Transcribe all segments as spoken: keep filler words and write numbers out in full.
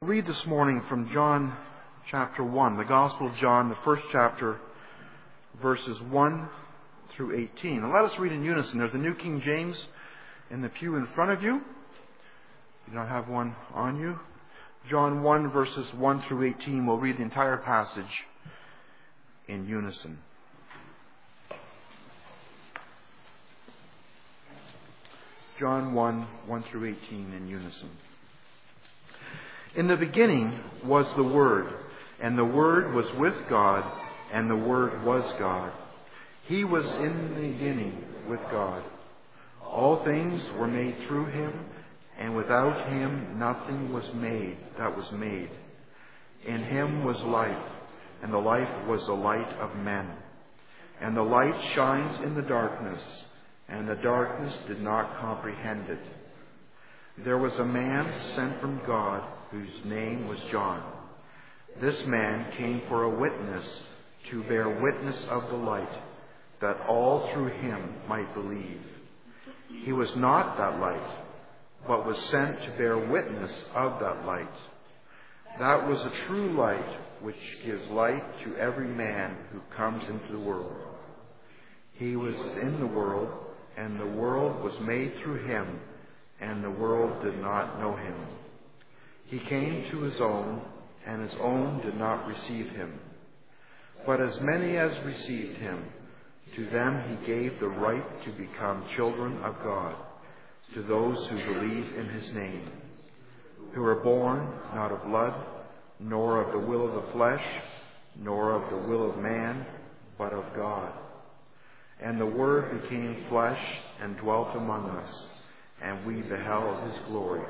Read this morning from John chapter one, the Gospel of John, the first chapter, verses one through eighteen. And let us read in unison. There's a New King James in the pew in front of you. You do not have one on you. John one, verses one through eighteen. We'll read the entire passage in unison. John one, one through eighteen in unison. In the beginning was the Word, and the Word was with God, and the Word was God. He was in the beginning with God. All things were made through Him, and without Him nothing was made that was made. In Him was life, and the life was the light of men. And the light shines in the darkness, and the darkness did not comprehend it. There was a man sent from God, whose name was John. This man came for a witness, to bear witness of the light, that all through him might believe. He was not that light, but was sent to bear witness of that light. That was a true light, which gives light to every man who comes into the world. He was in the world, and the world was made through him, and the world did not know him. He came to his own, and his own did not receive him. But as many as received him, to them he gave the right to become children of God, to those who believe in his name, who were born not of blood, nor of the will of the flesh, nor of the will of man, but of God. And the Word became flesh and dwelt among us, and we beheld his glory.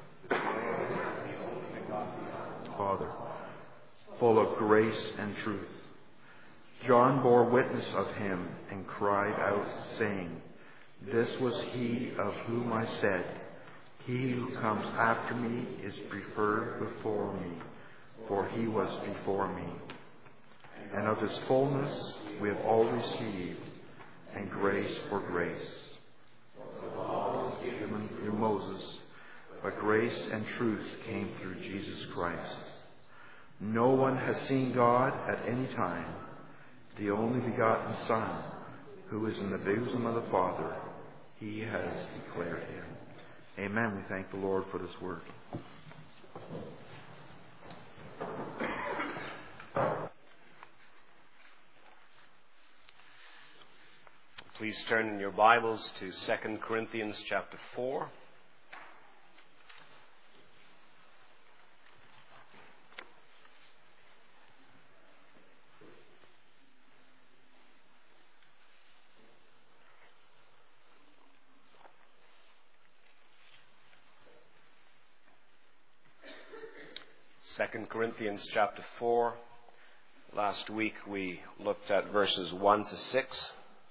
Father, full of grace and truth. John bore witness of him and cried out, saying, This was he of whom I said, He who comes after me is preferred before me, for he was before me. And of his fullness we have all received, and grace for grace. For the law was given through Moses, but grace and truth came through Jesus Christ. No one has seen God at any time. The only begotten Son, who is in the bosom of the Father, he has declared him. Amen. We thank the Lord for this word. Please turn in your Bibles to Second Corinthians chapter four. Second Corinthians chapter four. Last week we looked at verses one to six.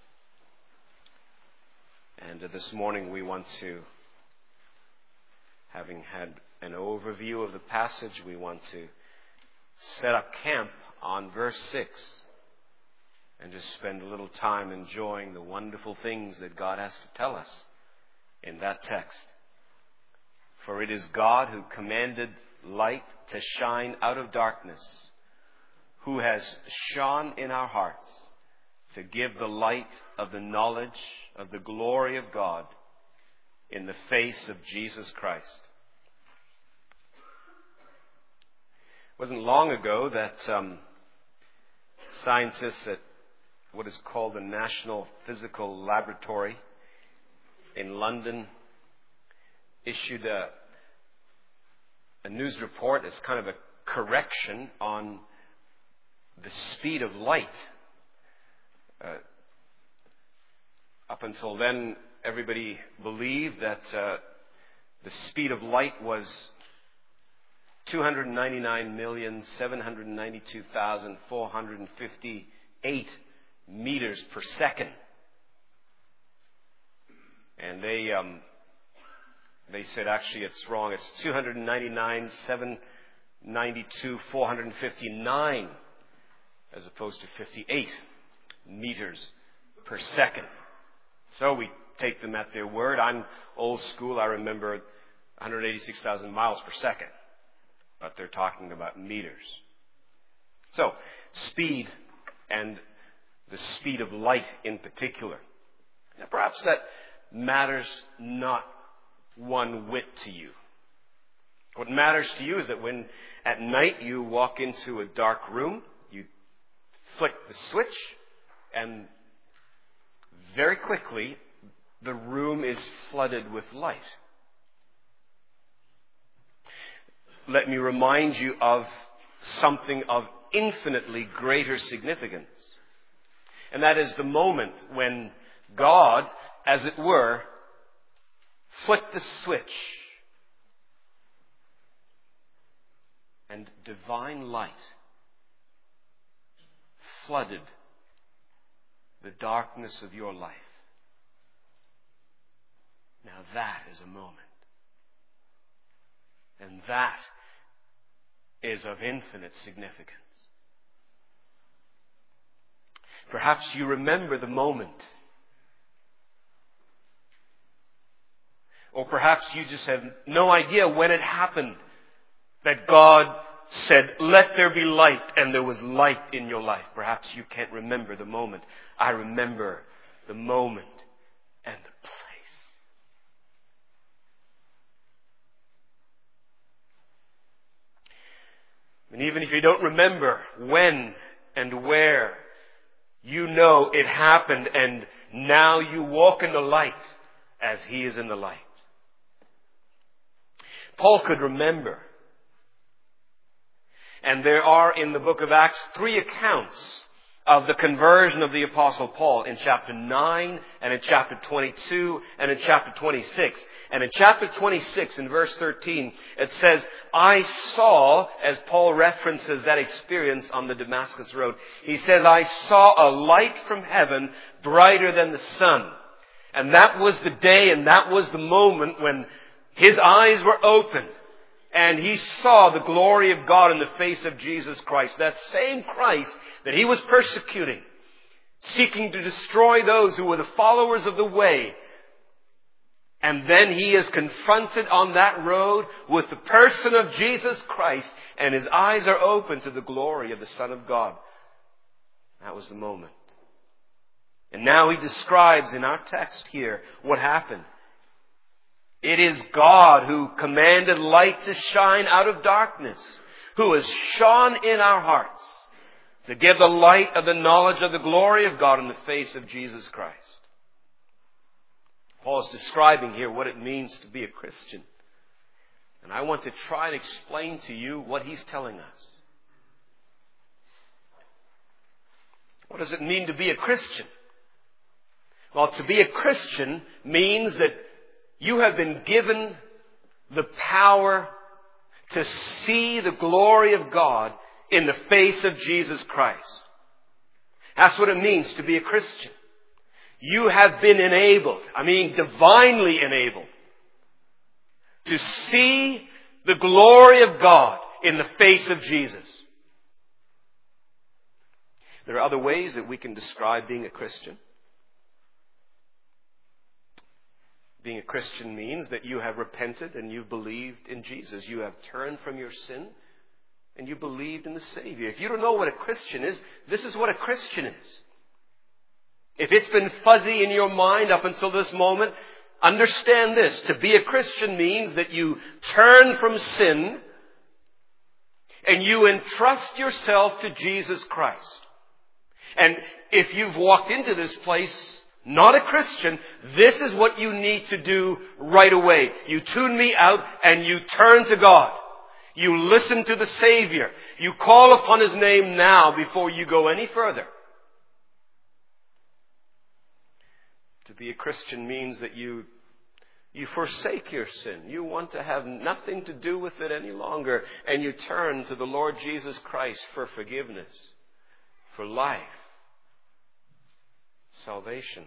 And this morning we want to, having had an overview of the passage, we want to set up camp on verse six and just spend a little time enjoying the wonderful things that God has to tell us in that text. For it is God who commanded light to shine out of darkness, who has shone in our hearts to give the light of the knowledge of the glory of God in the face of Jesus Christ. It wasn't long ago that um, scientists at what is called the National Physical Laboratory in London issued a A news report as kind of a correction on the speed of light. Uh, up until then, everybody believed that uh, the speed of light was two hundred ninety-nine million, seven hundred ninety-two thousand, four hundred fifty-eight meters per second. And they... Um, They said, actually, it's wrong. It's two hundred ninety-nine, seven hundred ninety-two, four hundred fifty-nine, as opposed to fifty-eight meters per second. So we take them at their word. I'm old school. I remember one hundred eighty-six thousand miles per second. but they're talking about meters. So, speed, and the speed of light in particular. Now, perhaps that matters not one whit to you. What matters to you is that when at night you walk into a dark room, you flick the switch, and very quickly the room is flooded with light. Let me remind you of something of infinitely greater significance. And that is the moment when God, as it were, flicked the switch and divine light flooded the darkness of your life. Now that is a moment. And that is of infinite significance. Perhaps you remember the moment. Or perhaps you just have no idea when it happened that God said, "Let there be light," and there was light in your life. Perhaps you can't remember the moment. I remember the moment and the place. And even if you don't remember when and where, you know it happened, and now you walk in the light as He is in the light. Paul could remember. And there are in the book of Acts three accounts of the conversion of the Apostle Paul, in chapter nine and in chapter twenty-two and in chapter twenty-six. And in chapter twenty-six, in verse thirteen, it says, "I saw," as Paul references that experience on the Damascus road, he says, "I saw a light from heaven brighter than the sun." And that was the day and that was the moment when his eyes were opened. And he saw the glory of God in the face of Jesus Christ. That same Christ that he was persecuting, seeking to destroy those who were the followers of the way. And then he is confronted on that road with the person of Jesus Christ, and his eyes are open to the glory of the Son of God. That was the moment. And now he describes in our text here what happened. It is God who commanded light to shine out of darkness, who has shone in our hearts to give the light of the knowledge of the glory of God in the face of Jesus Christ. Paul is describing here what it means to be a Christian. And I want to try and explain to you what he's telling us. What does it mean to be a Christian? Well, to be a Christian means that you have been given the power to see the glory of God in the face of Jesus Christ. That's what it means to be a Christian. You have been enabled, I mean divinely enabled, to see the glory of God in the face of Jesus. There are other ways that we can describe being a Christian. Being a Christian means that you have repented and you've believed in Jesus. You have turned from your sin and you believed in the Savior. If you don't know what a Christian is, this is what a Christian is. If it's been fuzzy in your mind up until this moment, understand this. To be a Christian means that you turn from sin and you entrust yourself to Jesus Christ. And if you've walked into this place not a Christian, this is what you need to do right away. You tune me out and you turn to God. You listen to the Savior. You call upon His name now before you go any further. To be a Christian means that you, you forsake your sin. You want to have nothing to do with it any longer. And you turn to the Lord Jesus Christ for forgiveness, for life, salvation.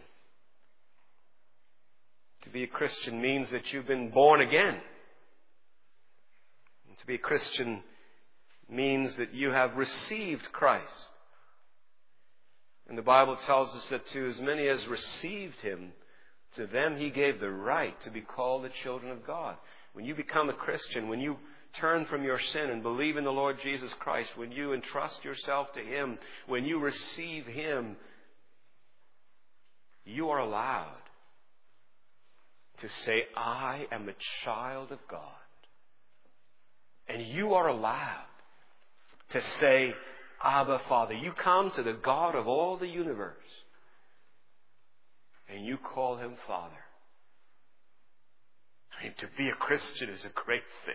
To be a Christian means that you've been born again. And to be a Christian means that you have received Christ. And the Bible tells us that to as many as received Him, to them He gave the right to be called the children of God. When you become a Christian, when you turn from your sin and believe in the Lord Jesus Christ, when you entrust yourself to Him, when you receive Him, you are allowed to say, I am a child of God. And you are allowed to say, Abba, Father. You come to the God of all the universe and you call Him Father. I mean, to be a Christian is a great thing.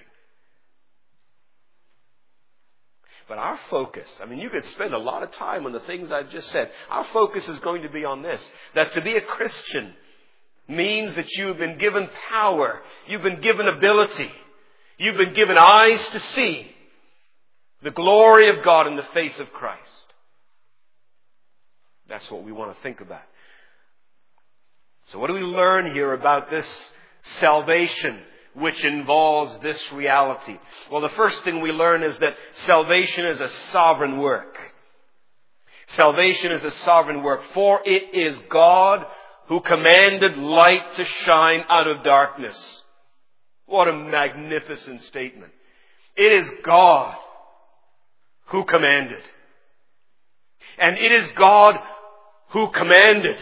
But our focus, I mean, you could spend a lot of time on the things I've just said. Our focus is going to be on this, that to be a Christian means that you've been given power, you've been given ability, you've been given eyes to see the glory of God in the face of Christ. That's what we want to think about. So what do we learn here about this salvation which involves this reality? Well, the first thing we learn is that salvation is a sovereign work. Salvation is a sovereign work. For it is God who commanded light to shine out of darkness. What a magnificent statement. It is God who commanded. And it is God who commanded.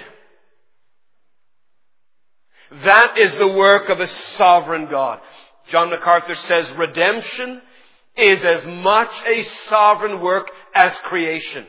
That is the work of a sovereign God. John MacArthur says redemption is as much a sovereign work as creation.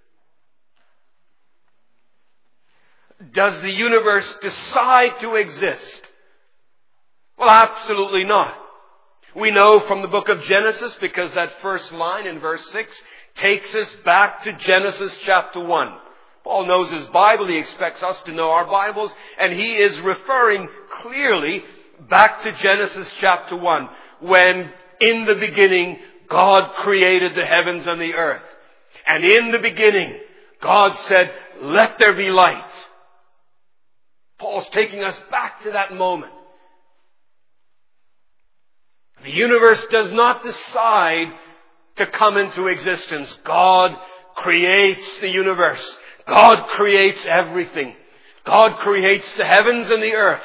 Does the universe decide to exist? Well, absolutely not. We know from the book of Genesis, because that first line in verse six takes us back to Genesis chapter one. Paul knows his Bible. He expects us to know our Bibles. And he is referring clearly back to Genesis chapter one, when in the beginning God created the heavens and the earth. And in the beginning God said, let there be light. Paul's taking us back to that moment. The universe does not decide to come into existence. God creates the universe. God creates everything. God creates the heavens and the earth.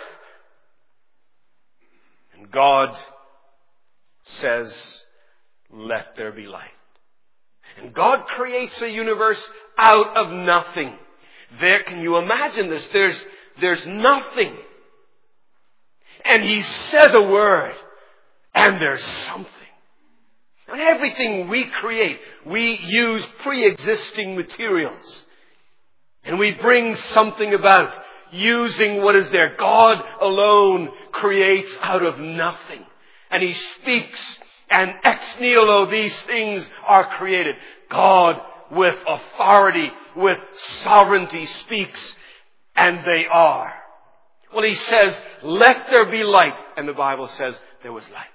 And God says, let there be light. And God creates a universe out of nothing. There, can you imagine this? There's, there's nothing. And He says a word, and there's something. And everything we create, we use pre-existing materials. And we bring something about using what is there. God alone creates out of nothing. And He speaks, and ex nihilo these things are created. God with authority, with sovereignty speaks, and they are. Well, He says, let there be light. And the Bible says there was light.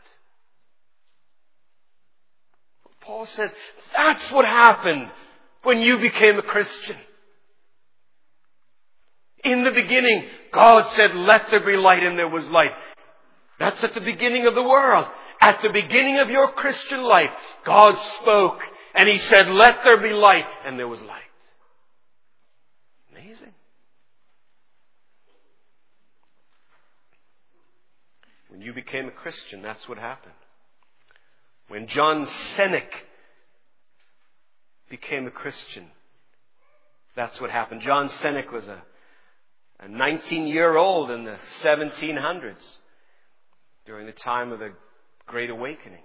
Paul says, that's what happened when you became a Christian. In the beginning, God said, let there be light, and there was light. That's at the beginning of the world. At the beginning of your Christian life, God spoke, and He said, let there be light, and there was light. Amazing. When you became a Christian, that's what happened. When John Cennick became a Christian, that's what happened. John Cennick was a A nineteen-year-old in the seventeen hundreds during the time of the Great Awakening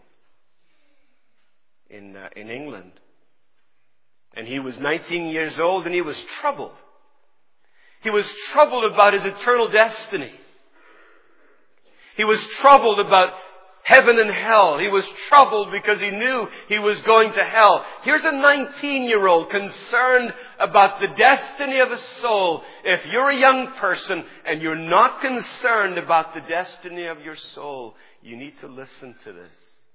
in uh, in England. And he was nineteen years old, and he was troubled. He was troubled about his eternal destiny. He was troubled about heaven and hell. He was troubled because he knew he was going to hell. Here's a nineteen-year-old concerned about the destiny of a soul. If you're a young person and you're not concerned about the destiny of your soul, you need to listen to this.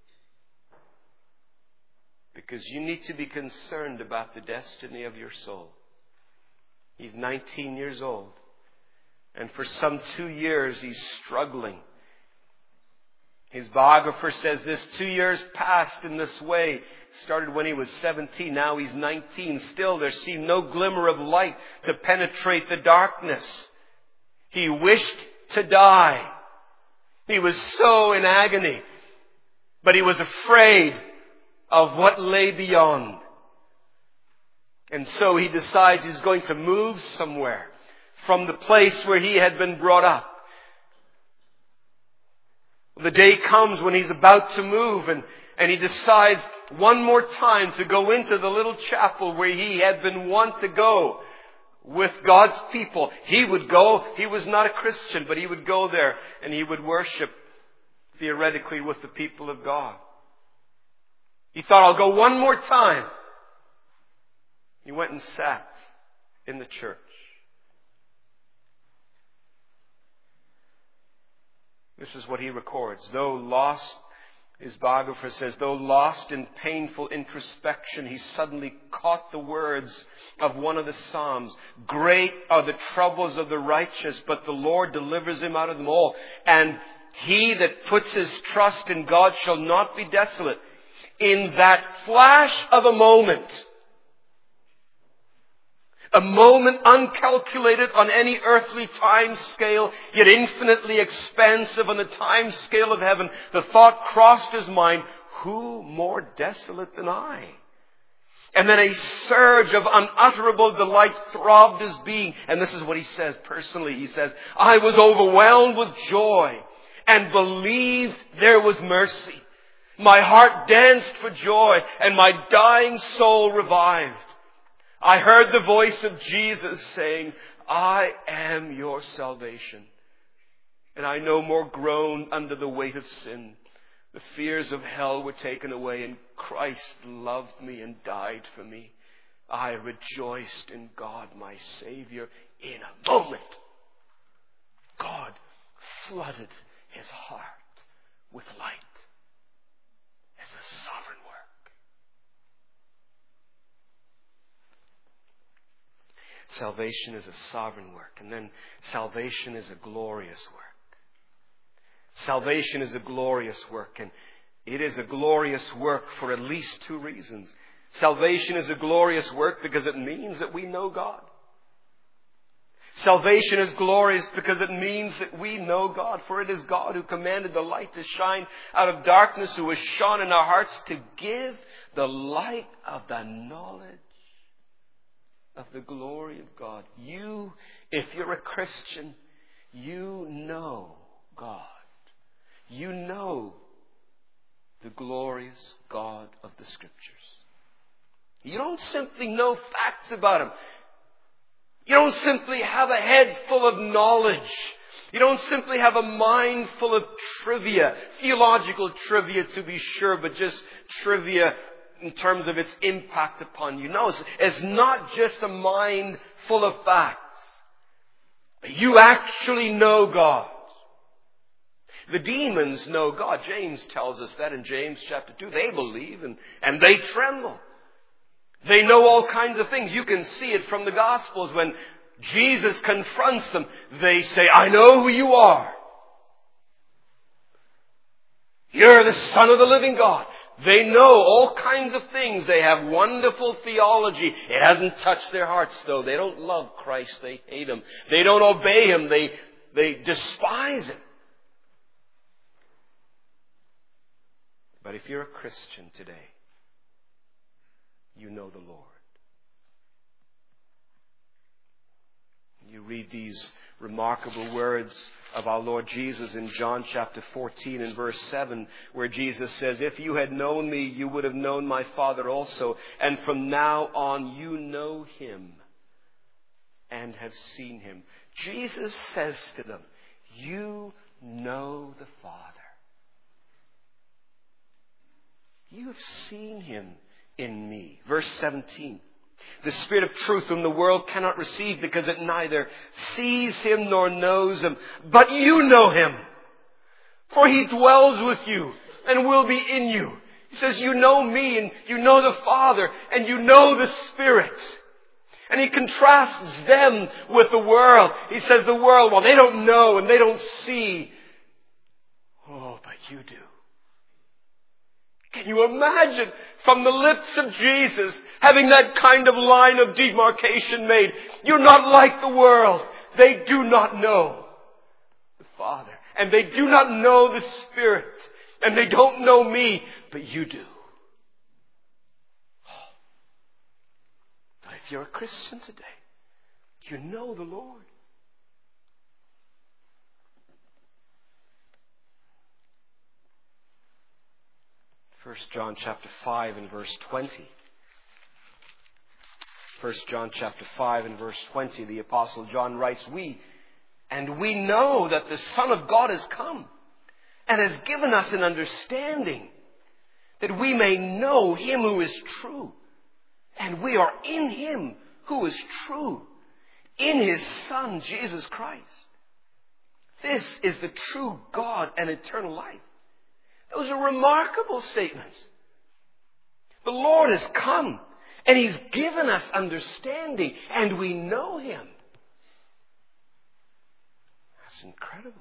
Because you need to be concerned about the destiny of your soul. He's nineteen years old. And for some two years he's struggling. His biographer says this two years passed in this way. Started when he was seventeen. Now he's nineteen. Still there seemed no glimmer of light to penetrate the darkness. He wished to die. He was so in agony. But he was afraid of what lay beyond. And so he decides he's going to move somewhere from the place where he had been brought up. The day comes when he's about to move, and, and he decides one more time to go into the little chapel where he had been wont to go with God's people. He would go. He was not a Christian, but he would go there and he would worship theoretically with the people of God. He thought, I'll go one more time. He went and sat in the church. This is what he records. Though lost, his biographer says, though lost in painful introspection, he suddenly caught the words of one of the Psalms. Great are the troubles of the righteous, but the Lord delivers him out of them all. And he that puts his trust in God shall not be desolate. In that flash of a moment, a moment uncalculated on any earthly time scale, yet infinitely expansive on the time scale of heaven, the thought crossed his mind, who more desolate than I? And then a surge of unutterable delight throbbed his being. And this is what he says personally. He says, I was overwhelmed with joy and believed there was mercy. My heart danced for joy and my dying soul revived. I heard the voice of Jesus saying, I am your salvation. And I no more groaned under the weight of sin. The fears of hell were taken away, and Christ loved me and died for me. I rejoiced in God, my Savior, in a moment. God flooded his heart with light as a sovereign work. Salvation is a sovereign work. And then salvation is a glorious work. Salvation is a glorious work. And it is a glorious work for at least two reasons. Salvation is a glorious work because it means that we know God. Salvation is glorious because it means that we know God. For it is God who commanded the light to shine out of darkness, who has shone in our hearts to give the light of the knowledge of the glory of God. You, if you're a Christian, you know God. You know the glorious God of the Scriptures. You don't simply know facts about Him. You don't simply have a head full of knowledge. You don't simply have a mind full of trivia, theological trivia to be sure, but just trivia in terms of its impact upon you. No, it's, it's not just a mind full of facts. You actually know God. The demons know God. James tells us that in James chapter two. They believe and, and they tremble. They know all kinds of things. You can see it from the Gospels. When Jesus confronts them, they say, I know who you are. You're the Son of the living God. They know all kinds of things. They have wonderful theology. It hasn't touched their hearts, though. They don't love Christ. They hate Him. They don't obey Him. They, they despise Him. But if you're a Christian today, you know the Lord. You read these remarkable words of our Lord Jesus in John chapter fourteen and verse seven, where Jesus says, if you had known me, you would have known my Father also. And from now on, you know Him and have seen Him. Jesus says to them, you know the Father. You have seen Him in me. Verse seventeen. The Spirit of truth whom the world cannot receive because it neither sees Him nor knows Him. But you know Him. For He dwells with you and will be in you. He says you know me and you know the Father and you know the Spirit. And He contrasts them with the world. He says the world, well, they don't know and they don't see. Oh, but you do. Can you imagine from the lips of Jesus having that kind of line of demarcation made? You're not like the world. They do not know the Father. And they do not know the Spirit. And they don't know me, but you do. But if you're a Christian today, you know the Lord. First John chapter five and verse twenty. First John chapter five and verse twenty, the Apostle John writes, We, and we know that the Son of God has come and has given us an understanding that we may know Him who is true. And we are in Him who is true, in His Son, Jesus Christ. This is the true God and eternal life. Those are remarkable statements. The Lord has come and He's given us understanding and we know Him. That's incredible.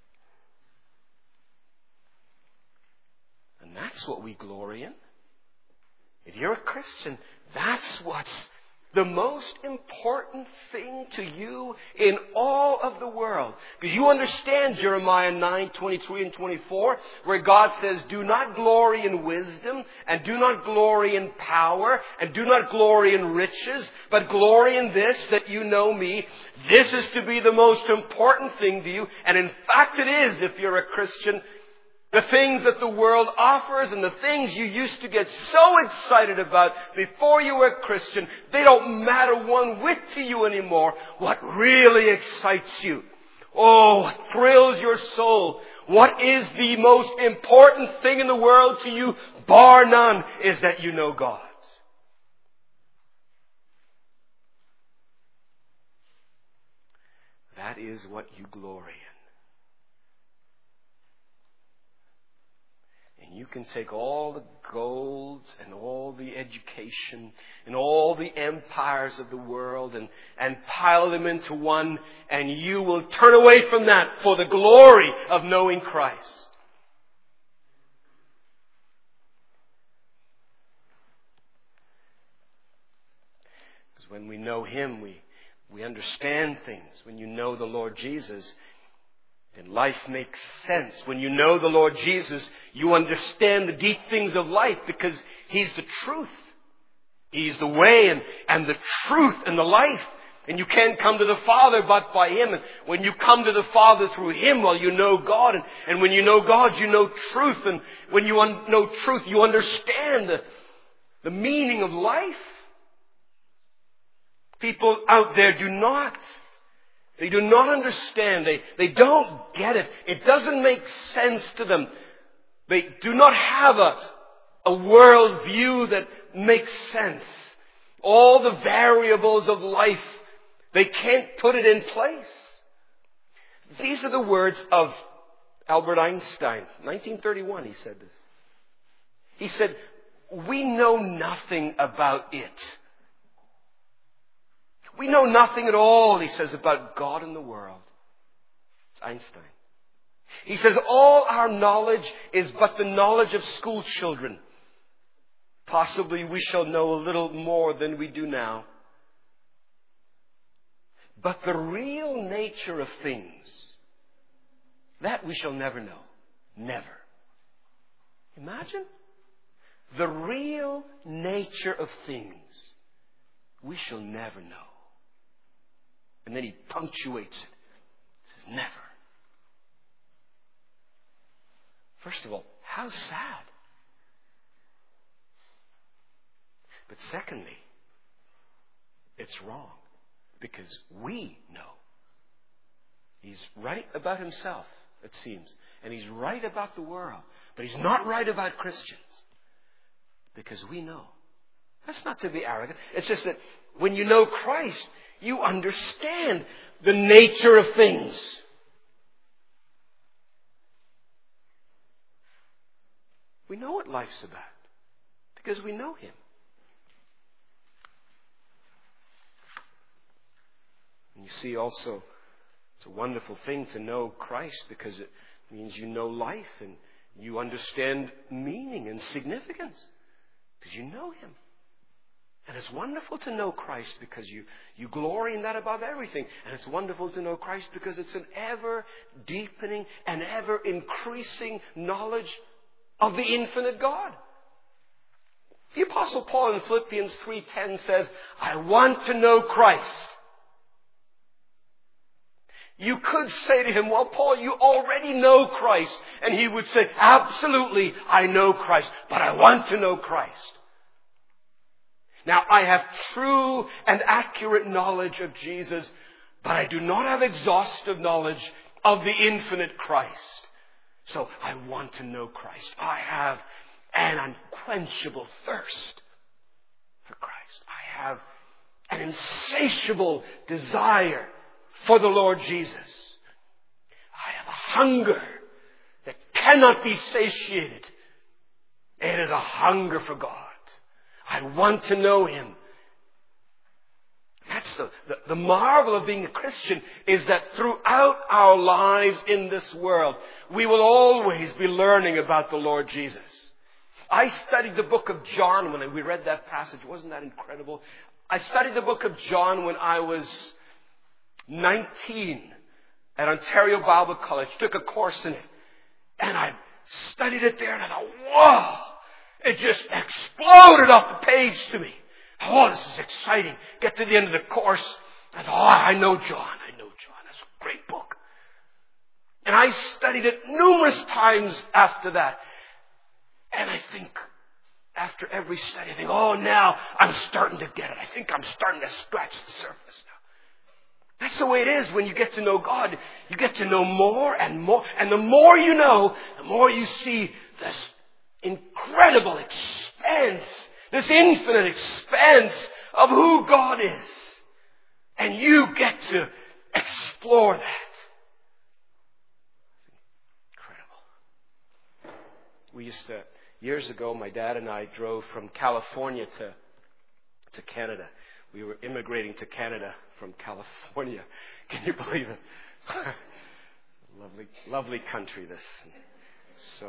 And that's what we glory in. If you're a Christian, that's what's the most important thing to you in all of the world. Because you understand Jeremiah nine, twenty-three and twenty-four, where God says, do not glory in wisdom, and do not glory in power, and do not glory in riches, but glory in this, that you know me. This is to be the most important thing to you. And in fact it is, if you're a Christian. The things that the world offers and the things you used to get so excited about before you were a Christian, they don't matter one whit to you anymore. What really excites you? Oh, what thrills your soul? What is the most important thing in the world to you, bar none, is that you know God. That is what you glory in. And you can take all the golds and all the education and all the empires of the world and, and pile them into one, and you will turn away from that for the glory of knowing Christ. Because when we know Him, we, we understand things. When you know the Lord Jesus, and life makes sense. When you know the Lord Jesus, you understand the deep things of life because He's the truth. He's the way and, and the truth and the life. And you can't come to the Father but by Him. And when you come to the Father through Him, well, you know God. And, and when you know God, you know truth. And when you un- know truth, you understand the, the meaning of life. People out there do not. They do not understand. They, they don't get it. It doesn't make sense to them. They do not have a, a world view that makes sense. All the variables of life, they can't put it in place. These are the words of Albert Einstein. nineteen thirty-one, he said this. He said, we know nothing about it. We know nothing at all, he says, about God and the world. It's Einstein. He says, all our knowledge is but the knowledge of school children. Possibly we shall know a little more than we do now. But the real nature of things, that we shall never know. Never. Imagine. The real nature of things, we shall never know. And then he punctuates it. He says, never. First of all, how sad. But secondly, it's wrong. Because we know. He's right about himself, it seems. And he's right about the world. But he's not right about Christians. Because we know. That's not to be arrogant. It's just that when you know Christ, you understand the nature of things. We know what life's about because we know Him. And you see also, it's a wonderful thing to know Christ because it means you know life and you understand meaning and significance because you know Him. And it's wonderful to know Christ because you, you glory in that above everything. And it's wonderful to know Christ because it's an ever deepening and ever increasing knowledge of the infinite God. The Apostle Paul in Philippians three ten says, I want to know Christ. You could say to him, well, Paul, you already know Christ. And he would say, absolutely, I know Christ, but I want to know Christ. Now, I have true and accurate knowledge of Jesus, but I do not have exhaustive knowledge of the infinite Christ. So I want to know Christ. I have an unquenchable thirst for Christ. I have an insatiable desire for the Lord Jesus. I have a hunger that cannot be satiated. It is a hunger for God. I want to know Him. That's the, the, the marvel of being a Christian, is that throughout our lives in this world, we will always be learning about the Lord Jesus. I studied the book of John when we read that passage. Wasn't that incredible? I studied the book of John when I was nineteen at Ontario Bible College. Took a course in it. And I studied it there and I thought, whoa! It just exploded off the page to me. Oh, this is exciting. Get to the end of the course. I thought, oh, I know John. I know John. That's a great book. And I studied it numerous times after that. And I think, after every study, I think, oh, now I'm starting to get it. I think I'm starting to scratch the surface now. That's the way it is when you get to know God. You get to know more and more. And the more you know, the more you see this incredible expanse, this infinite expanse of who God is. And you get to explore that. Incredible. We used to, years ago, my dad and I drove from California to, to Canada. We were immigrating to Canada from California. Can you believe it? lovely, lovely country, this. So...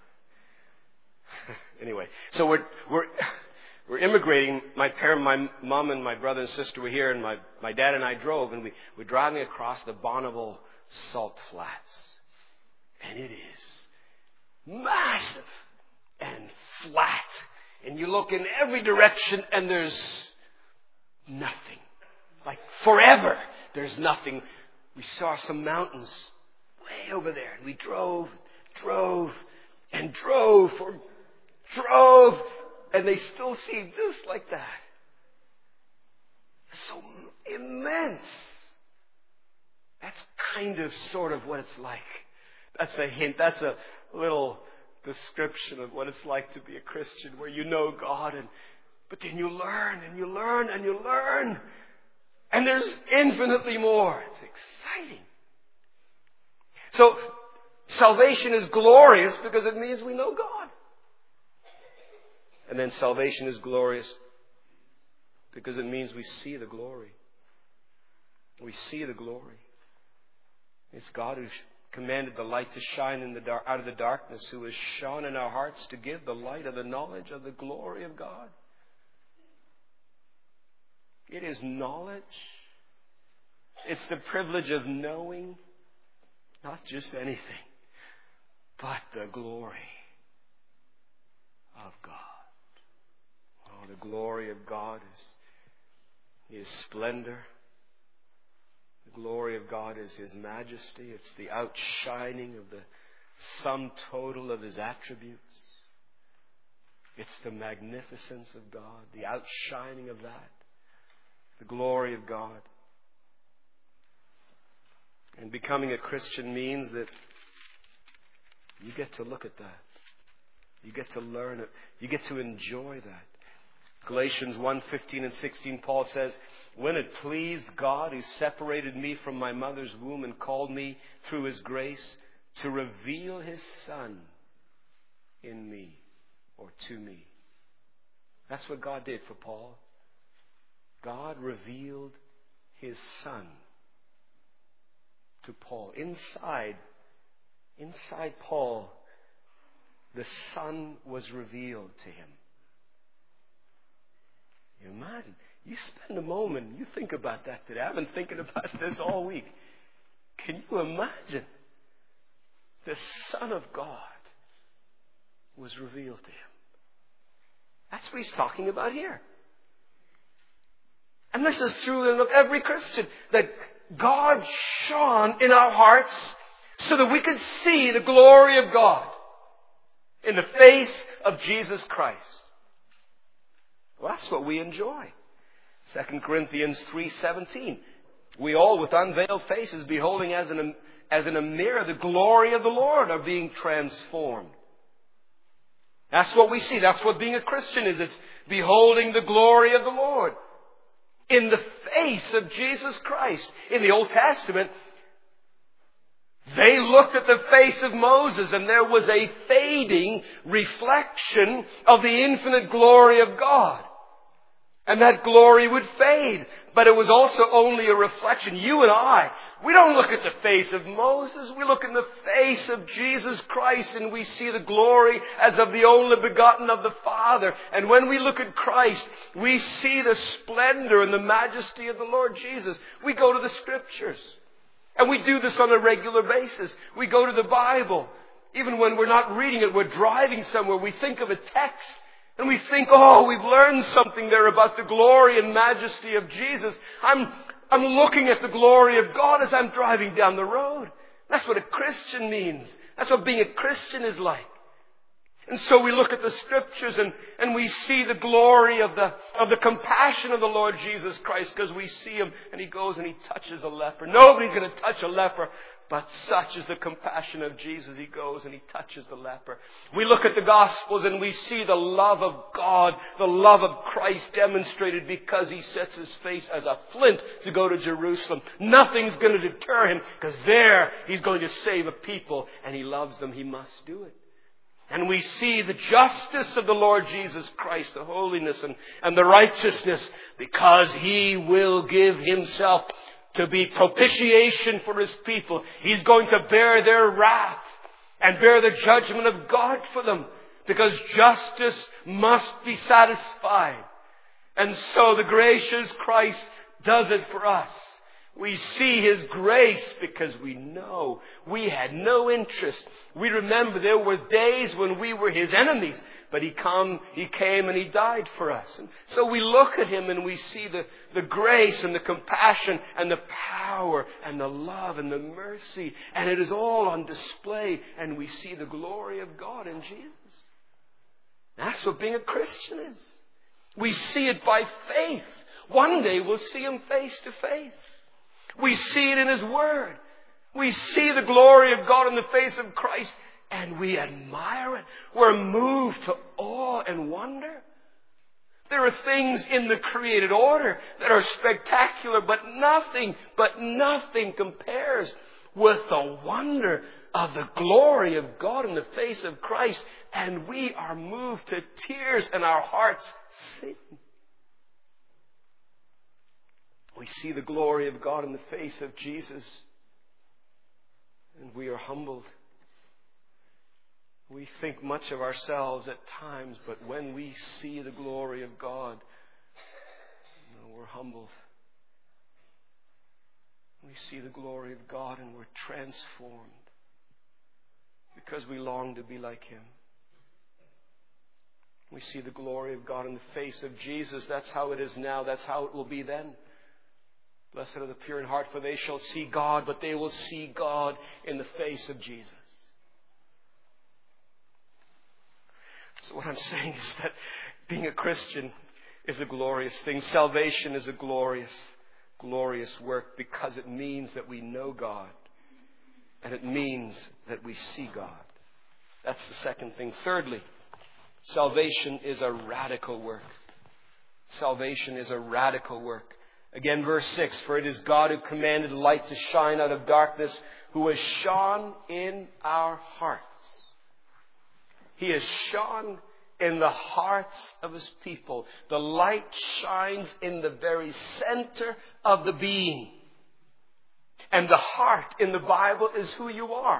Anyway, so we're we're we're immigrating. My parent, my mom, and my brother and sister were here, and my, my dad and I drove, and we we're driving across the Bonneville Salt Flats, and it is massive and flat, and you look in every direction, and there's nothing. Like forever, there's nothing. We saw some mountains way over there, and we drove, drove, and drove for. Drove, and they still seem just like that. So immense. That's kind of sort of what it's like. That's a hint. That's a little description of what it's like to be a Christian, where you know God, and but then you learn and you learn and you learn. And there's infinitely more. It's exciting. So salvation is glorious because it means we know God. And then salvation is glorious because it means we see the glory. We see the glory. It's God who commanded the light to shine in the dark, out of the darkness, who has shone in our hearts to give the light of the knowledge of the glory of God. It is knowledge. It's the privilege of knowing not just anything, but the glory of God. Oh, the glory of God is His splendor. The glory of God is His majesty. It's the outshining of the sum total of His attributes. It's the magnificence of God, the outshining of that. The glory of God. And becoming a Christian means that you get to look at that. You get to learn it. You get to enjoy that. Galatians one fifteen and sixteen, Paul says, when it pleased God who separated me from my mother's womb and called me through His grace to reveal His Son in me, or to me. That's what God did for Paul. God revealed His Son to Paul. Inside, inside Paul, the Son was revealed to him. You imagine, you spend a moment, you think about that today. I've been thinking about this all week. Can you imagine the Son of God was revealed to him. That's what he's talking about here. And this is true of every Christian, that God shone in our hearts so that we could see the glory of God in the face of Jesus Christ. Well, that's what we enjoy. Second Corinthians three seventeen. We all with unveiled faces beholding as in, a, as in a mirror the glory of the Lord are being transformed. That's what we see. That's what being a Christian is. It's beholding the glory of the Lord in the face of Jesus Christ. In the Old Testament, they looked at the face of Moses and there was a fading reflection of the infinite glory of God. And that glory would fade. But it was also only a reflection. You and I, we don't look at the face of Moses. We look in the face of Jesus Christ and we see the glory as of the only begotten of the Father. And when we look at Christ, we see the splendor and the majesty of the Lord Jesus. We go to the Scriptures. And we do this on a regular basis. We go to the Bible. Even when we're not reading it, we're driving somewhere. We think of a text. And we think, oh, we've learned something there about the glory and majesty of Jesus. I'm, I'm looking at the glory of God as I'm driving down the road. That's what a Christian means. That's what being a Christian is like. And so we look at the Scriptures and, and we see the glory of the, of the compassion of the Lord Jesus Christ, because we see Him and He goes and He touches a leper. Nobody's going to touch a leper. But such is the compassion of Jesus. He goes and He touches the leper. We look at the Gospels and we see the love of God, the love of Christ demonstrated because He sets His face as a flint to go to Jerusalem. Nothing's going to deter Him because there He's going to save a people and He loves them. He must do it. And we see the justice of the Lord Jesus Christ, the holiness and, and the righteousness, because He will give Himself to be propitiation for His people. He's going to bear their wrath and bear the judgment of God for them, because justice must be satisfied. And so the gracious Christ does it for us. We see His grace because we know we had no interest. We remember there were days when we were His enemies, but He come, He came and He died for us. And so we look at Him and we see the, the grace and the compassion and the power and the love and the mercy. And it is all on display. And we see the glory of God in Jesus. That's what being a Christian is. We see it by faith. One day we'll see Him face to face. We see it in His Word. We see the glory of God in the face of Christ. And we admire it. We're moved to awe and wonder. There are things in the created order that are spectacular, but nothing, but nothing compares with the wonder of the glory of God in the face of Christ. And we are moved to tears and our hearts sing. We see the glory of God in the face of Jesus, and we are humbled. We think much of ourselves at times, but when we see the glory of God, you know, we're humbled. We see the glory of God and we're transformed because we long to be like Him. We see the glory of God in the face of Jesus. That's how it is now. That's how it will be then. Blessed are the pure in heart, for they shall see God, but they will see God in the face of Jesus. So what I'm saying is that being a Christian is a glorious thing. Salvation is a glorious, glorious work because it means that we know God. And it means that we see God. That's the second thing. Thirdly, salvation is a radical work. Salvation is a radical work. Again, verse six, for it is God who commanded light to shine out of darkness, who has shone in our hearts. He has shone in the hearts of His people. The light shines in the very center of the being. And the heart in the Bible is who you are.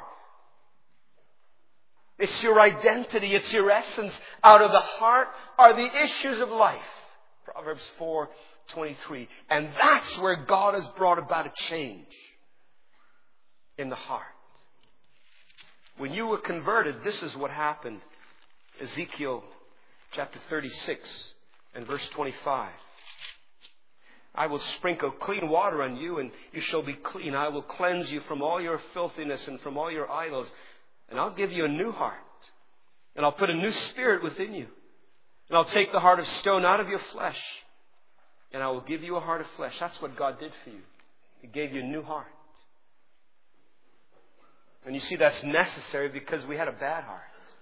It's your identity. It's your essence. Out of the heart are the issues of life. Proverbs four twenty-three. And that's where God has brought about a change. In the heart. When you were converted, this is what happened Ezekiel chapter thirty-six and verse twenty-five. I will sprinkle clean water on you, and you shall be clean. I will cleanse you from all your filthiness and from all your idols. And I'll give you a new heart. And I'll put a new spirit within you. And I'll take the heart of stone out of your flesh. And I will give you a heart of flesh. That's what God did for you. He gave you a new heart. And you see, that's necessary because we had a bad heart.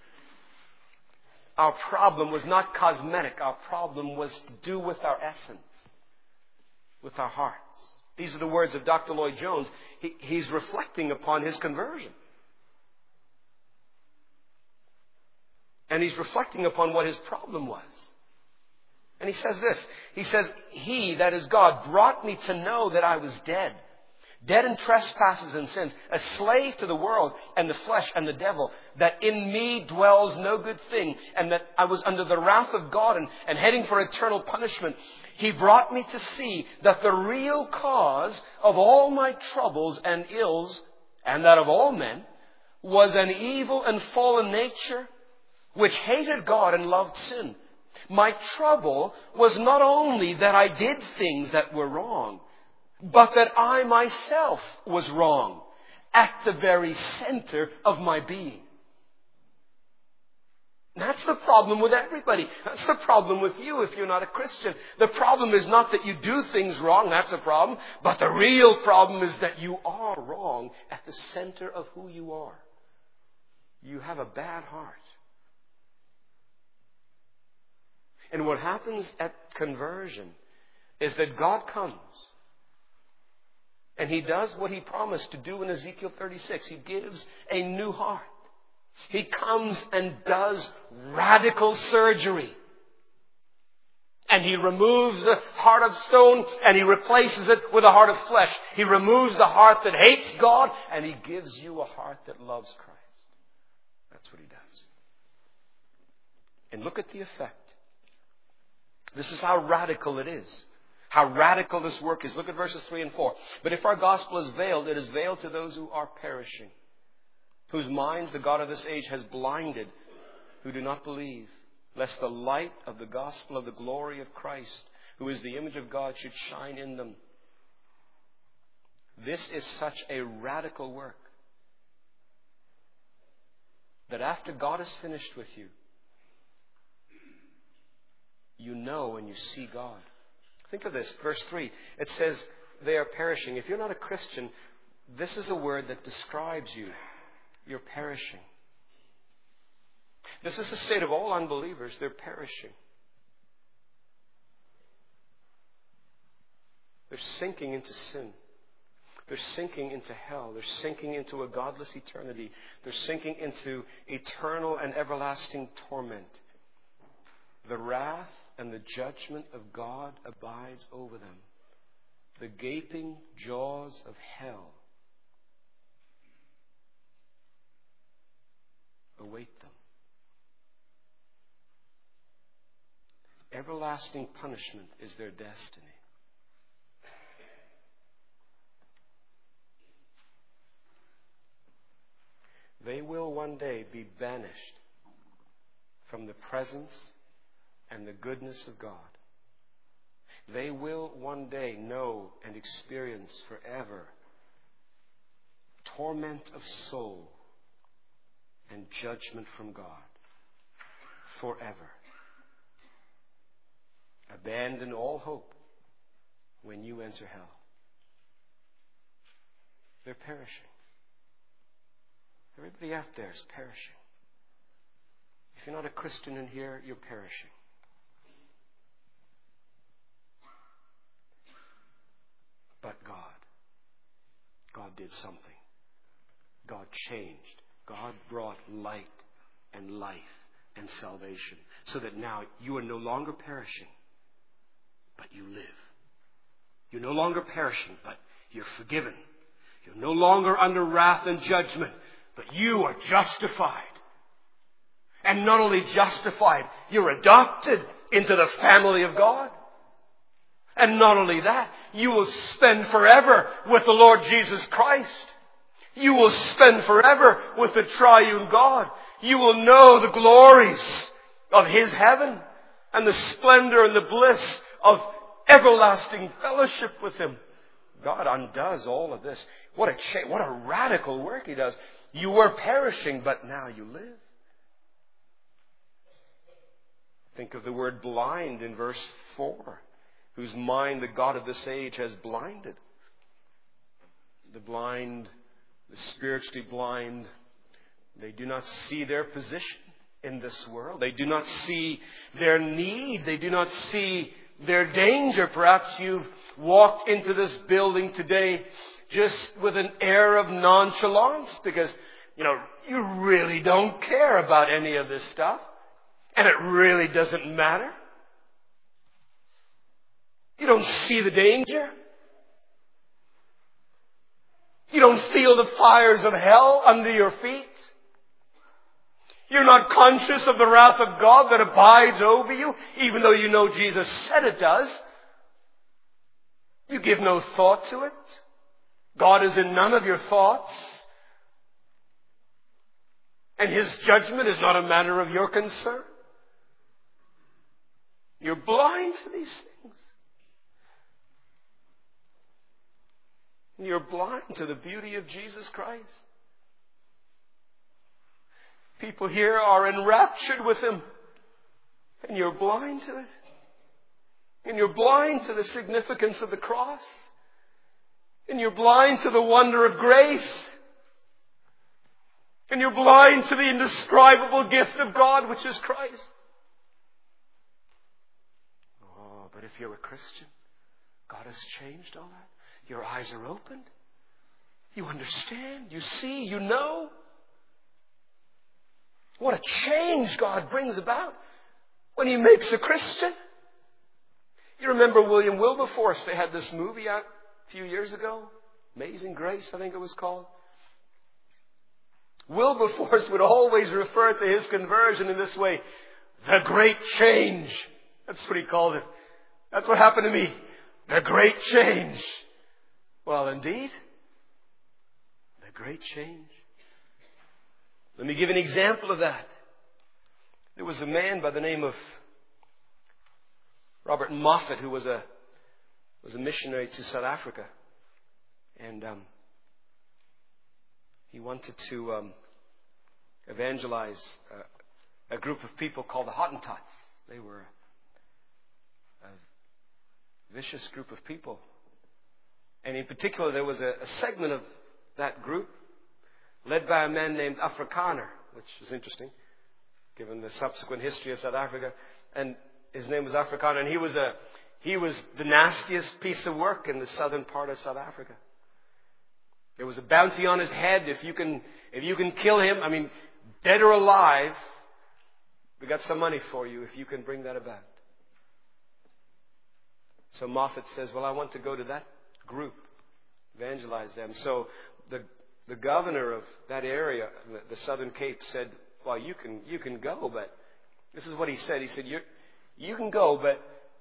Our problem was not cosmetic. Our problem was to do with our essence, with our hearts. These are the words of Doctor Lloyd Jones. He, he's reflecting upon his conversion. And he's reflecting upon what his problem was. And he says this. He says, He, that is God, brought me to know that I was dead. Dead in trespasses and sins. A slave to the world and the flesh and the devil. That in me dwells no good thing. And that I was under the wrath of God and, and heading for eternal punishment. He brought me to see that the real cause of all my troubles and ills, and that of all men, was an evil and fallen nature which hated God and loved sin. My trouble was not only that I did things that were wrong, but that I myself was wrong at the very center of my being. That's the problem with everybody. That's the problem with you if you're not a Christian. The problem is not that you do things wrong. That's a problem. But the real problem is that you are wrong at the center of who you are. You have a bad heart. And what happens at conversion is that God comes and He does what He promised to do in Ezekiel thirty-six. He gives a new heart. He comes and does radical surgery. And He removes the heart of stone and He replaces it with a heart of flesh. He removes the heart that hates God and He gives you a heart that loves Christ. That's what He does. And look at the effect. This is how radical it is. How radical this work is. Look at verses three and four. But if our gospel is veiled, it is veiled to those who are perishing, whose minds the God of this age has blinded, who do not believe, lest the light of the gospel of the glory of Christ, who is the image of God, should shine in them. This is such a radical work that after God is finished with you, you know and you see God. Think of this, verse three. It says, they are perishing. If you're not a Christian, this is a word that describes you. You're perishing. This is the state of all unbelievers. They're perishing. They're sinking into sin. They're sinking into hell. They're sinking into a godless eternity. They're sinking into eternal and everlasting torment. The wrath and the judgment of God abides over them. The gaping jaws of hell await them. Everlasting punishment is their destiny. They will one day be banished from the presence and the goodness of God. They will one day know and experience forever torment of soul and judgment from God. Forever. Abandon all hope when you enter hell. They're perishing. Everybody out there is perishing. If you're not a Christian in here, you're perishing. But God, God did something. God changed. God brought light and life and salvation so that now you are no longer perishing, but you live. You're no longer perishing, but you're forgiven. You're no longer under wrath and judgment, but you are justified. And not only justified, you're adopted into the family of God. And not only that, you will spend forever with the Lord Jesus Christ. You will spend forever with the triune God. You will know the glories of His heaven and the splendor and the bliss of everlasting fellowship with Him. God undoes all of this. What a cha- what a radical work He does. You were perishing, but now you live. Think of the word blind in verse four. Whose mind the God of this age has blinded. The blind, the spiritually blind, they do not see their position in this world. They do not see their need. They do not see their danger. Perhaps you've walked into this building today just with an air of nonchalance because, you know, you really don't care about any of this stuff. And it really doesn't matter. You don't see the danger. You don't feel the fires of hell under your feet. You're not conscious of the wrath of God that abides over you, even though you know Jesus said it does. You give no thought to it. God is in none of your thoughts. And His judgment is not a matter of your concern. You're blind to these things. You're blind to the beauty of Jesus Christ. People here are enraptured with Him. And you're blind to it. And you're blind to the significance of the cross. And you're blind to the wonder of grace. And you're blind to the indescribable gift of God, which is Christ. Oh, but if you're a Christian, God has changed all that. Your eyes are opened. You understand. You see. You know. What a change God brings about when He makes a Christian. You remember William Wilberforce? They had this movie out a few years ago. Amazing Grace, I think it was called. Wilberforce would always refer to his conversion in this way. The great change. That's what he called it. That's what happened to me. The great change. Well, indeed. The great change. Let me give an example of that. There was a man by the name of Robert Moffat who was a was a missionary to South Africa. And um, he wanted to um, evangelize a, a group of people called the Hottentots. They were a vicious group of people. And in particular, there was a, a segment of that group led by a man named Afrikaner, which is interesting, given the subsequent history of South Africa. And his name was Afrikaner, and he was a he was the nastiest piece of work in the southern part of South Africa. There was a bounty on his head if you can if you can kill him. I mean, dead or alive, we got some money for you if you can bring that about. So Moffat says, "Well, I want to go to that group, evangelize them." So the The governor of that area, the Southern Cape, said, well, you can you can go, but this is what he said. He said, you you can go, but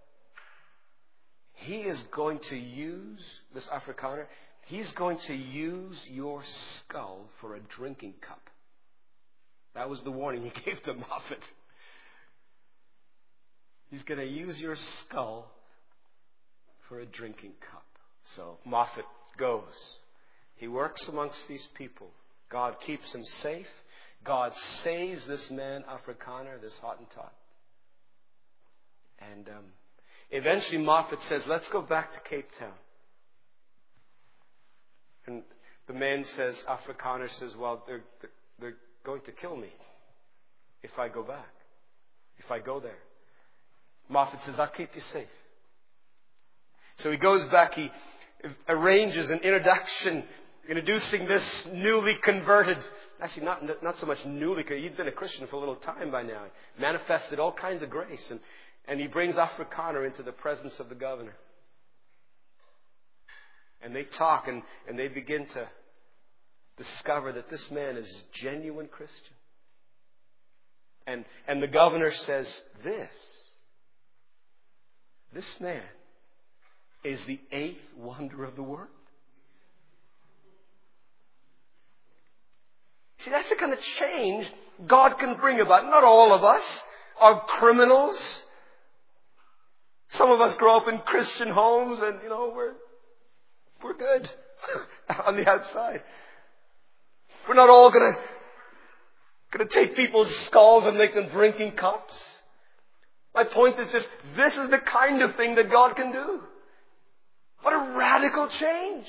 he is going to use, this Afrikaner, he's going to use your skull for a drinking cup. That was the warning he gave to Moffat. He's going to use your skull for a drinking cup. So Moffat goes. He works amongst these people. God keeps him safe. God saves this man, Afrikaner, this Hottentot. And um, eventually Moffat says, let's go back to Cape Town. And the man says, Afrikaner says, well, they're, they're going to kill me if I go back, if I go there. Moffat says, I'll keep you safe. So he goes back, he arranges an introduction introducing this newly converted, actually not not so much newly, because he'd been a Christian for a little time by now. He manifested all kinds of grace. And, and he brings Afrikaner into the presence of the governor. And they talk and, and they begin to discover that this man is a genuine Christian. And, and the governor says this, this man is the eighth wonder of the world. See, that's the kind of change God can bring about. Not all of us are criminals. Some of us grow up in Christian homes and, you know, we're, we're good on the outside. We're not all going to going to take people's skulls and make them drinking cups. My point is just, this is the kind of thing that God can do. What a radical change.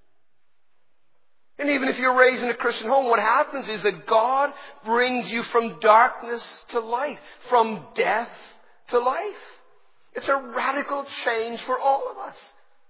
And even if you're raised in a Christian home, what happens is that God brings you from darkness to light, from death to life. It's a radical change for all of us.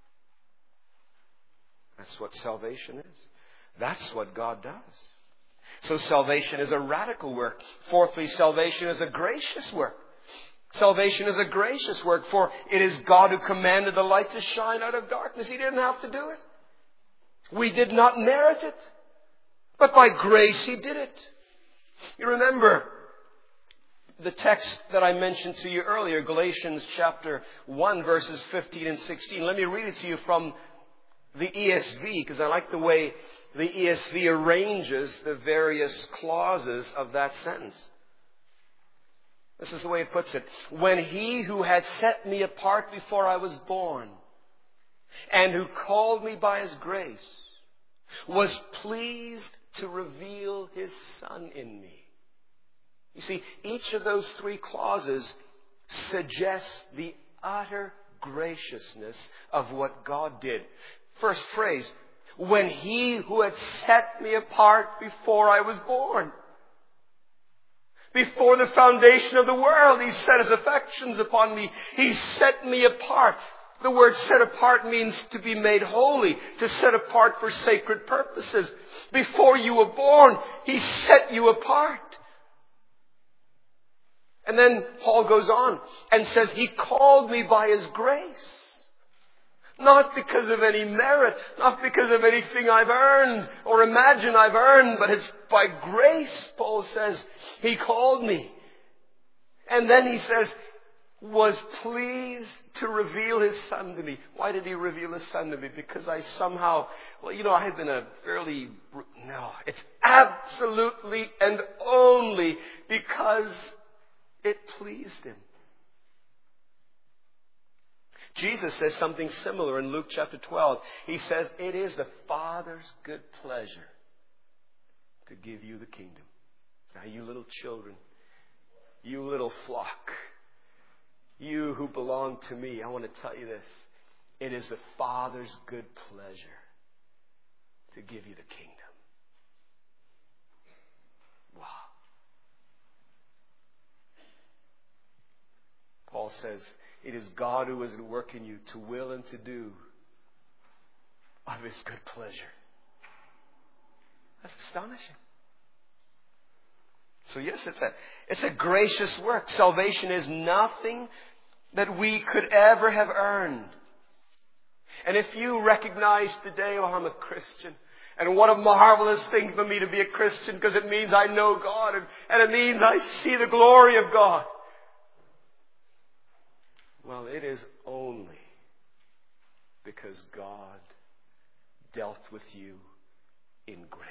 That's what salvation is. That's what God does. So salvation is a radical work. Fourthly, salvation is a gracious work. Salvation is a gracious work, for it is God who commanded the light to shine out of darkness. He didn't have to do it. We did not merit it. But by grace He did it. You remember the text that I mentioned to you earlier, Galatians chapter one, verses fifteen and sixteen. Let me read it to you from the E S V, because I like the way the E S V arranges the various clauses of that sentence. This is the way it puts it. When He who had set me apart before I was born, and who called me by His grace, was pleased to reveal His Son in me. You see, each of those three clauses suggests the utter graciousness of what God did. First phrase, when He who had set me apart before I was born. Before the foundation of the world, He set His affections upon me. He set me apart. The word set apart means to be made holy, to set apart for sacred purposes. Before you were born, He set you apart. And then Paul goes on and says, He called me by His grace. Not because of any merit, not because of anything I've earned or imagine I've earned, but it's by grace, Paul says, He called me. And then he says, was pleased to reveal His Son to me. Why did He reveal His Son to me? Because I somehow, well, you know, I had been a fairly, no, it's absolutely and only because it pleased Him. Jesus says something similar in Luke chapter twelve. He says, it is the Father's good pleasure to give you the kingdom. Now, you little children, you little flock, you who belong to me, I want to tell you this. It is the Father's good pleasure to give you the kingdom. Wow. Paul says, it is God who is at work in you to will and to do of His good pleasure. That's astonishing. So yes, it's a, it's a gracious work. Salvation is nothing that we could ever have earned. And if you recognize today, oh, I'm a Christian, and what a marvelous thing for me to be a Christian, because it means I know God, and, and it means I see the glory of God. Well, it is only because God dealt with you in grace.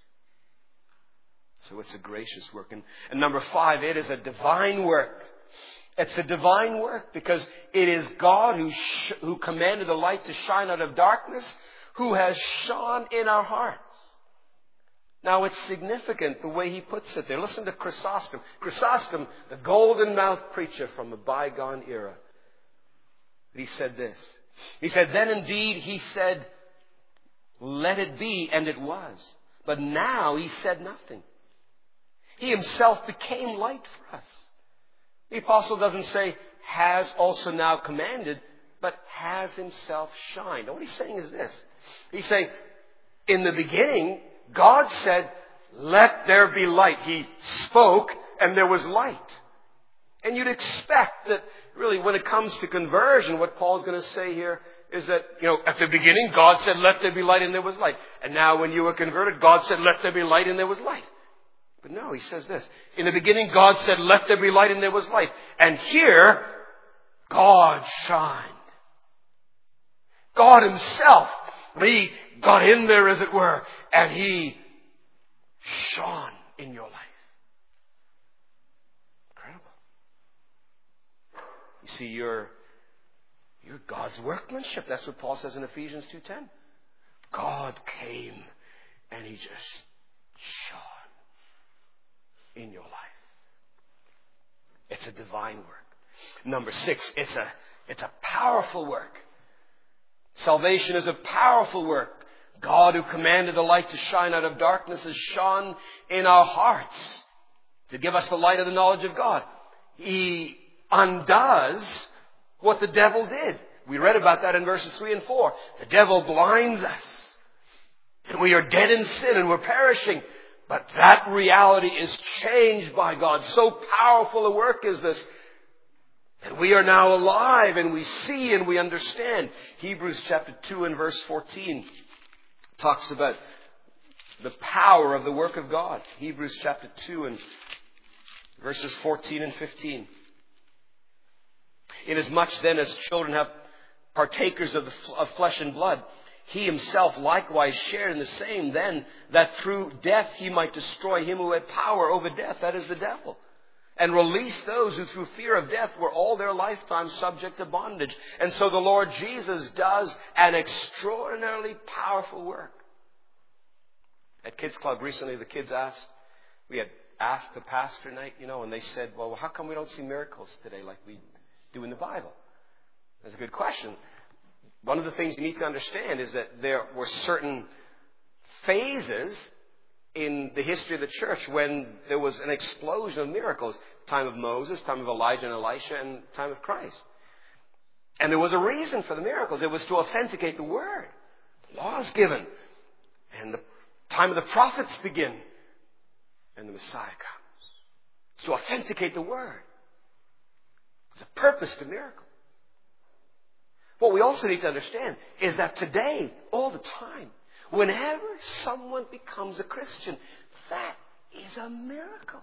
So it's a gracious work. And, and number five, it is a divine work. It's a divine work because it is God who, sh- who commanded the light to shine out of darkness, who has shone in our hearts. Now, it's significant the way he puts it there. Listen to Chrysostom. Chrysostom, the golden-mouthed preacher from a bygone era. He said this. He said, then indeed he said, let it be, and it was. But now he said nothing. He himself became light for us. The apostle doesn't say, has also now commanded, but has himself shined. Now what he's saying is this. He's saying, in the beginning, God said, let there be light. He spoke, and there was light. And you'd expect that really when it comes to conversion, what Paul's going to say here is that, you know, at the beginning, God said, let there be light, and there was light. And now when you were converted, God said, let there be light, and there was light. But no, he says this. In the beginning, God said, let there be light, and there was light. And here, God shined. God himself, he got in there, as it were, and he shone in your life. Incredible. You see, you're, you're God's workmanship. That's what Paul says in Ephesians two ten. God came and He just shone in your life. It's a divine work. Number six, it's a, it's a powerful work. Salvation is a powerful work. God, who commanded the light to shine out of darkness, has shone in our hearts to give us the light of the knowledge of God. He undoes what the devil did. We read about that in verses three and four. The devil blinds us. And we are dead in sin and we're perishing. But that reality is changed by God. So powerful a work is this. And we are now alive and we see and we understand. Hebrews chapter two and verse fourteen talks about the power of the work of God. Hebrews chapter two and verses fourteen and fifteen. Inasmuch then as children have partakers of, the, of flesh and blood, He Himself likewise shared in the same, then that through death He might destroy him who had power over death, that is the devil, and release those who through fear of death were all their lifetime subject to bondage. And so the Lord Jesus does an extraordinarily powerful work. At Kids Club recently, the kids asked, we had asked the pastor night, you know, and they said, well, how come we don't see miracles today like we do in the Bible? That's a good question. One of the things you need to understand is that there were certain phases in the history of the church when there was an explosion of miracles. Time of Moses, time of Elijah and Elisha, and time of Christ. And there was a reason for the miracles. It was to authenticate the Word. The law is given. And the time of the prophets begin. And the Messiah comes. It's to authenticate the Word. There's a purpose to miracles. What we also need to understand is that today, all the time, whenever someone becomes a Christian, that is a miracle.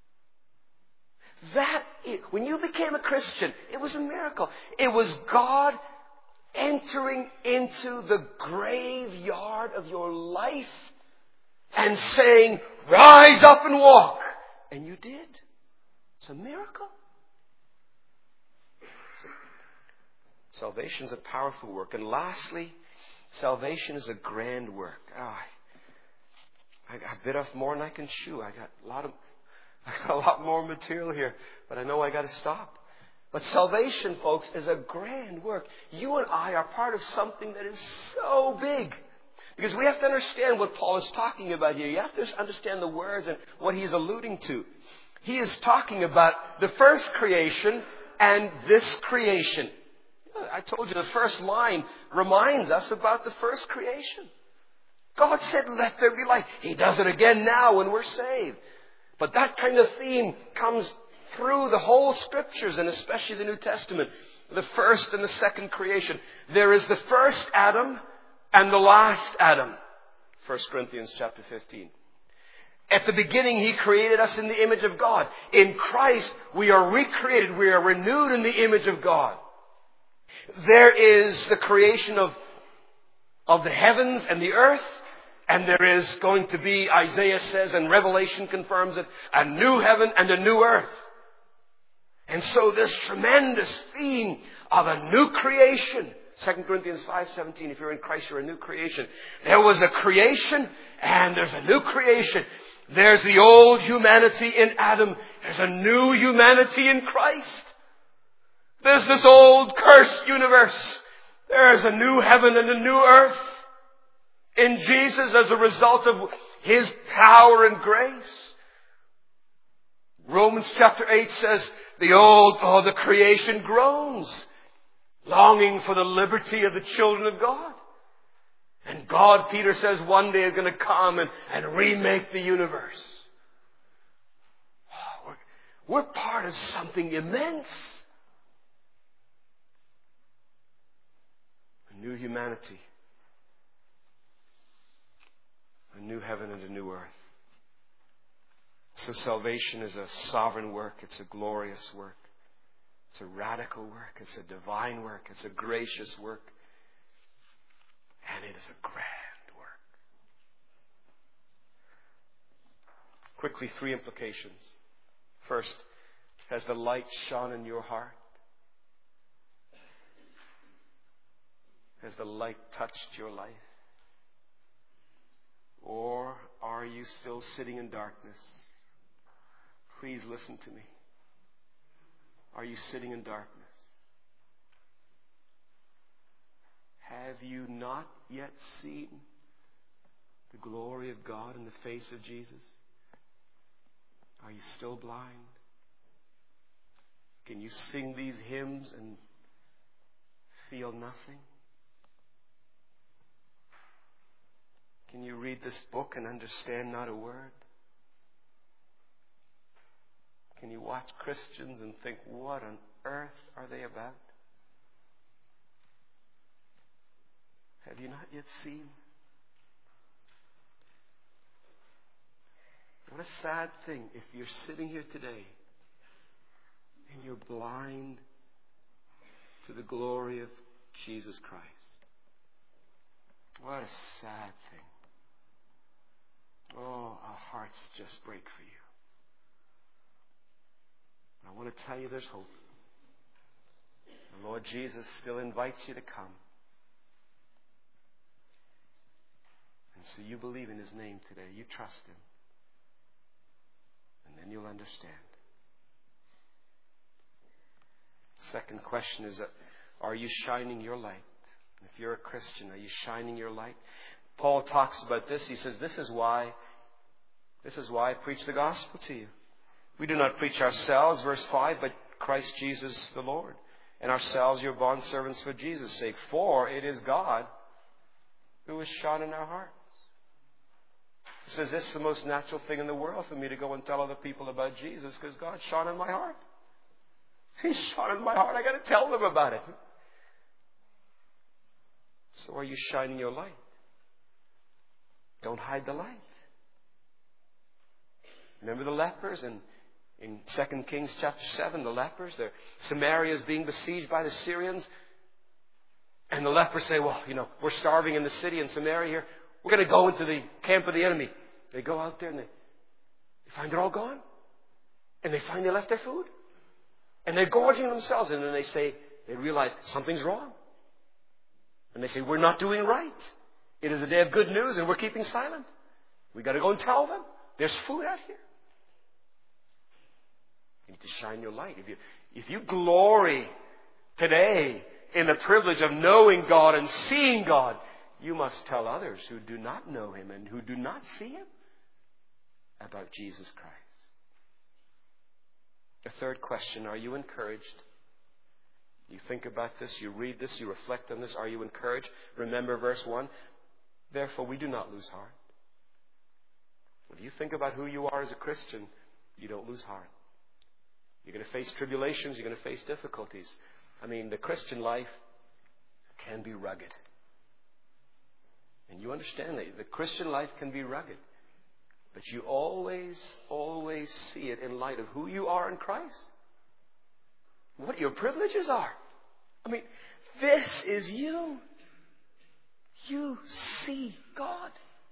That is, when you became a Christian, it was a miracle. It was God entering into the graveyard of your life and saying, rise up and walk. And you did. It's a miracle. Salvation is a powerful work. And lastly, salvation is a grand work. Oh, I, I bit off more than I can chew. I got a lot of, I got a lot more material here, but I know I got to stop. But salvation, folks, is a grand work. You and I are part of something that is so big. Because we have to understand what Paul is talking about here. You have to understand the words and what he's alluding to. He is talking about the first creation and this creation. I told you the first line reminds us about the first creation. God said, let there be light. He does it again now when we're saved. But that kind of theme comes through the whole Scriptures, and especially the New Testament. The first and the second creation. There is the first Adam and the last Adam. First Corinthians chapter fifteen. At the beginning, He created us in the image of God. In Christ, we are recreated. We are renewed in the image of God. There is the creation of, of the heavens and the earth. And there is going to be, Isaiah says, and Revelation confirms it, a new heaven and a new earth. And so this tremendous theme of a new creation. Second Corinthians five seventeen, if you're in Christ, you're a new creation. There was a creation and there's a new creation. There's the old humanity in Adam. There's a new humanity in Christ. There's this old cursed universe. There's a new heaven and a new earth in Jesus as a result of His power and grace. Romans chapter eight says, the old, oh, the creation groans, longing for the liberty of the children of God. And God, Peter says, one day is going to come and, and remake the universe. Oh, we're, we're part of something immense. A new humanity. A new heaven and a new earth. So salvation is a sovereign work. It's a glorious work. It's a radical work. It's a divine work. It's a gracious work. And it is a grand work. Quickly, three implications. First, has the light shone in your heart? Has the light touched your life? Or are you still sitting in darkness? Please listen to me. Are you sitting in darkness? Have you not yet seen the glory of God in the face of Jesus? Are you still blind? Can you sing these hymns and feel nothing? Can you read this book and understand not a word? Can you watch Christians and think, what on earth are they about? Have you not yet seen? What a sad thing if you're sitting here today and you're blind to the glory of Jesus Christ. What a sad thing. Oh, our hearts just break for you. I want to tell you there's hope. The Lord Jesus still invites you to come. And so you believe in His name today. You trust Him. And then you'll understand. Second question is, are you shining your light? If you're a Christian, are you shining your light? Paul talks about this. He says, this is why, this is why I preach the gospel to you. We do not preach ourselves, verse five, but Christ Jesus the Lord. And ourselves your bondservants for Jesus' sake. For it is God who has shone in our hearts. He says, this is the most natural thing in the world for me to go and tell other people about Jesus because God shone in my heart. He shone in my heart. I got to tell them about it. So are you shining your light? Don't hide the light. Remember the lepers in, in Second Kings chapter seven, the lepers, they're, Samaria is being besieged by the Syrians. And the lepers say, well, you know, we're starving in the city in Samaria here. We're going to go into the camp of the enemy. They go out there and they, they find they're all gone. And they find they left their food. And they're gorging themselves. And then they say, they realize something's wrong. And they say, we're not doing right. It is a day of good news and we're keeping silent. We've got to go and tell them. There's food out here. You need to shine your light. If you, if you glory today in the privilege of knowing God and seeing God, you must tell others who do not know Him and who do not see Him about Jesus Christ. The third question, are you encouraged? You think about this, you read this, you reflect on this. Are you encouraged? Remember verse one. Therefore, we do not lose heart. If you think about who you are as a Christian, you don't lose heart. You're going to face tribulations. You're going to face difficulties. I mean, the Christian life can be rugged. And you understand that. The Christian life can be rugged. But you always, always see it in light of who you are in Christ. What your privileges are. I mean, this is you. You see God.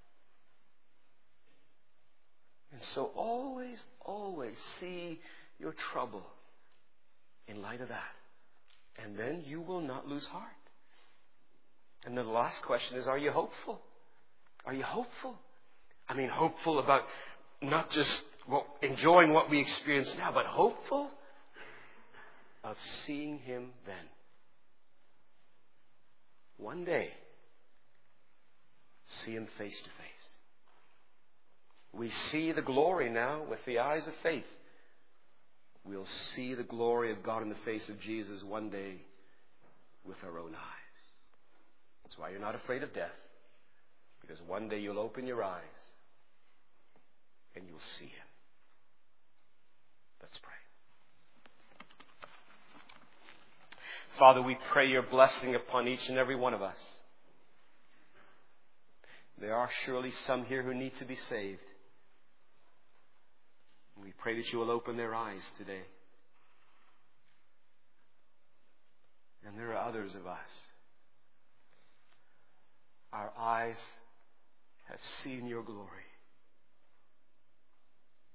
And so always, always see your trouble in light of that. And then you will not lose heart. And then the last question is, are you hopeful? Are you hopeful? I mean, hopeful about not just what, enjoying what we experience now, but hopeful of seeing Him then. One day, see Him face to face. We see the glory now with the eyes of faith. We'll see the glory of God in the face of Jesus one day with our own eyes. That's why you're not afraid of death. Because one day you'll open your eyes and you'll see Him. Let's pray. Father, we pray your blessing upon each and every one of us. There are surely some here who need to be saved. We pray that you will open their eyes today. And there are others of us. Our eyes have seen your glory.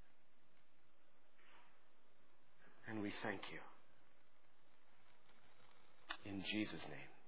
And we thank you. In Jesus' name.